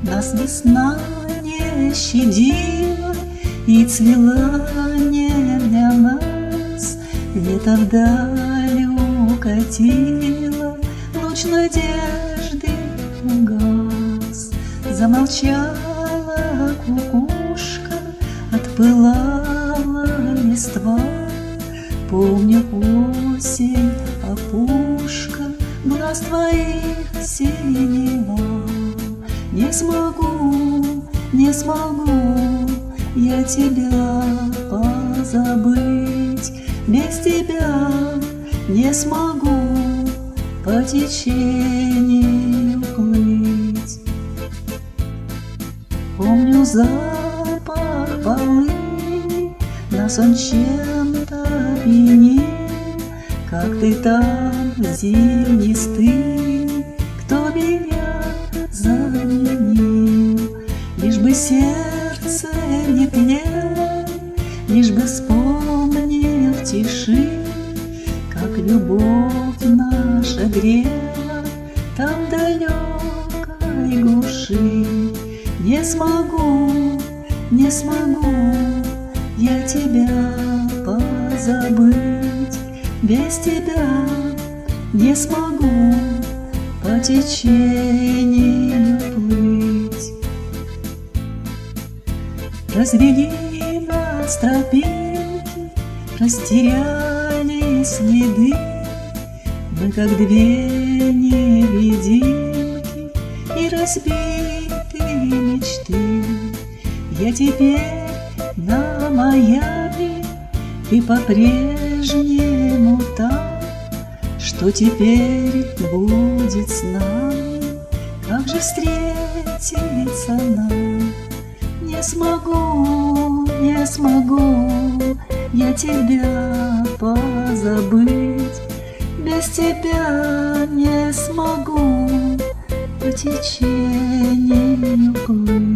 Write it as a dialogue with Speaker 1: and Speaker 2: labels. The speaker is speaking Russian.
Speaker 1: Нас весна не щадила и цвела не для нас. Лето вдаль укатило, луч надежды угас. Замолчала кукушка, отпылала листва. Помню осень, опушка, глаз твоих синева. Не смогу, не смогу я тебя позабыть. Без тебя не смогу по течению плыть. Помню запах полыни, нас он чем-то пьянит. Как ты там зимнистый, кто меня заменил? Лишь бы сердце не тлело, лишь бы вспомнил в тиши, как любовь наша грела там в далекой глуши. Не смогу, не смогу я тебя позабыть. Без тебя не смогу по течению плыть. Развели нас тропинки, растеряли следы. Мы как две невидимки и разбитые мечты. Я теперь на Майами, ты по-прежнему там. Что теперь будет с нами? Как же встретиться нам? Не смогу, не смогу я тебя позабыть. Без тебя не смогу по течению плыть.